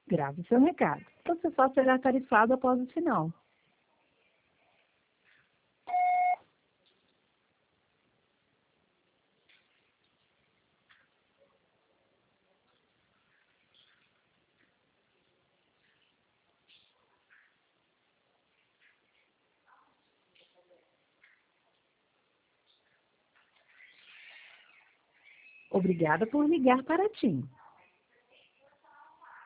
Grave seu recado. Você só será tarifado após o sinal. Obrigada por ligar para a TIM.